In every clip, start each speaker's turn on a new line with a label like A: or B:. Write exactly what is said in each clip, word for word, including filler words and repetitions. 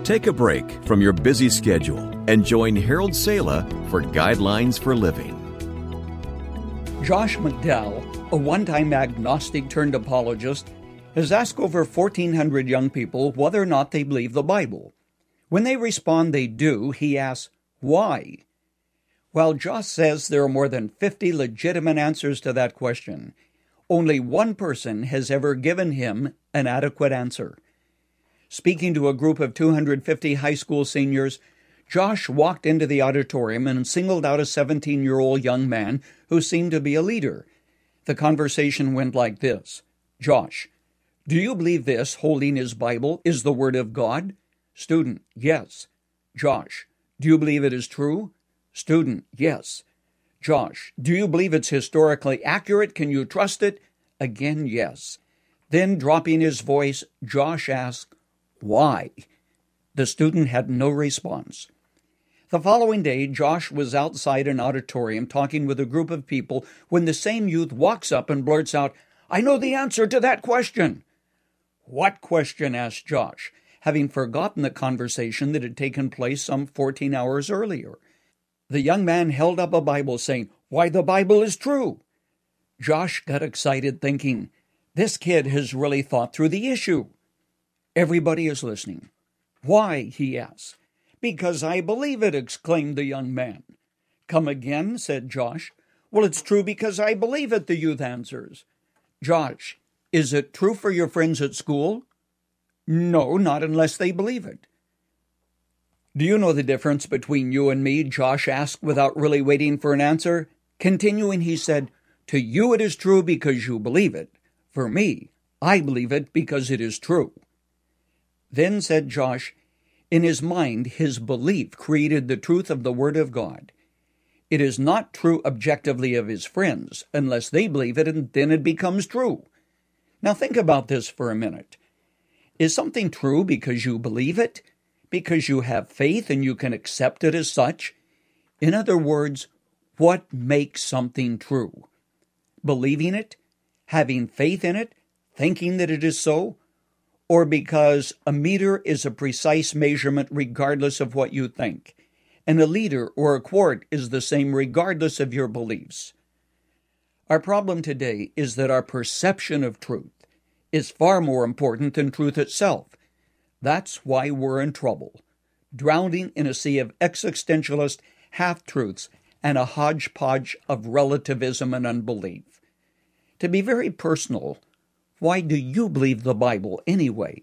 A: Take a break from your busy schedule and join Harold Sala for Guidelines for Living.
B: Josh McDowell, a one-time agnostic turned apologist, has asked over fourteen hundred young people whether or not they believe the Bible. When they respond they do, he asks, why? While Josh says there are more than fifty legitimate answers to that question, only one person has ever given him an adequate answer. Speaking to a group of two hundred fifty high school seniors, Josh walked into the auditorium and singled out a seventeen-year-old young man who seemed to be a leader. The conversation went like this. Josh, do you believe this, holding his Bible, is the Word of God? Student, yes. Josh, do you believe it is true? Student, yes. Josh, do you believe it's historically accurate? Can you trust it? Again, yes. Then, dropping his voice, Josh asked, why? The student had no response. The following day, Josh was outside an auditorium talking with a group of people when the same youth walks up and blurts out, I know the answer to that question. What question? Asked Josh, having forgotten the conversation that had taken place some fourteen hours earlier. The young man held up a Bible saying, why, the Bible is true. Josh got excited thinking, this kid has really thought through the issue. Everybody is listening. Why? He asked. Because I believe it, exclaimed the young man. Come again, said Josh. Well, it's true because I believe it, the youth answers. Josh, is it true for your friends at school? No, not unless they believe it. Do you know the difference between you and me? Josh asked without really waiting for an answer. Continuing, he said, to you it is true because you believe it. For me, I believe it because it is true. Then said Josh, in his mind, his belief created the truth of the Word of God. It is not true objectively of his friends, unless they believe it, and then it becomes true. Now think about this for a minute. Is something true because you believe it? Because you have faith and you can accept it as such? In other words, what makes something true? Believing it? Having faith in it? Thinking that it is so? Or because a meter is a precise measurement regardless of what you think, and a liter or a quart is the same regardless of your beliefs. Our problem today is that our perception of truth is far more important than truth itself. That's why we're in trouble, drowning in a sea of existentialist half-truths and a hodgepodge of relativism and unbelief. To be very personal, why do you believe the Bible anyway?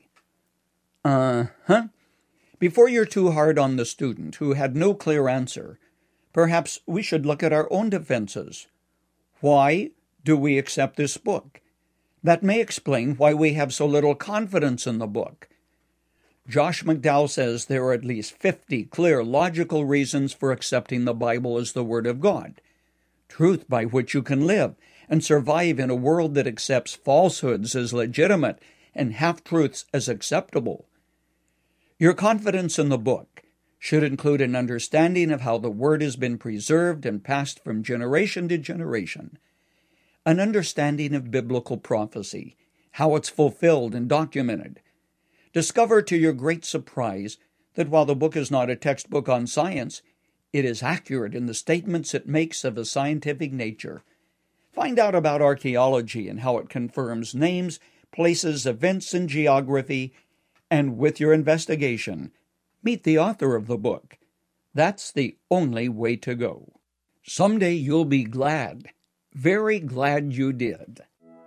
B: Uh-huh. Before you're too hard on the student who had no clear answer, perhaps we should look at our own defenses. Why do we accept this book? That may explain why we have so little confidence in the book. Josh McDowell says there are at least fifty clear, logical reasons for accepting the Bible as the Word of God, truth by which you can live and survive in a world that accepts falsehoods as legitimate and half-truths as acceptable. Your confidence in the book should include an understanding of how the Word has been preserved and passed from generation to generation, an understanding of biblical prophecy, how it's fulfilled and documented. Discover to your great surprise that while the book is not a textbook on science, it is accurate in the statements it makes of a scientific nature. Find out about archaeology and how it confirms names, places, events, and geography, and with your investigation, meet the author of the book. That's the only way to go. Someday you'll be glad, very glad you did.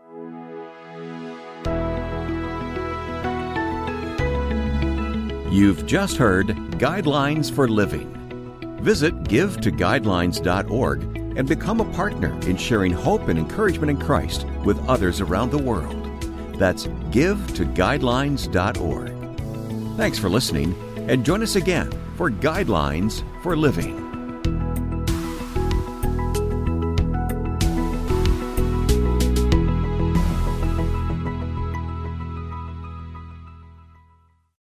A: You've just heard Guidelines for Living. Visit give to guidelines dot org and become a partner in sharing hope and encouragement in Christ with others around the world. That's give to guidelines dot org. Thanks for listening, and join us again for Guidelines for Living.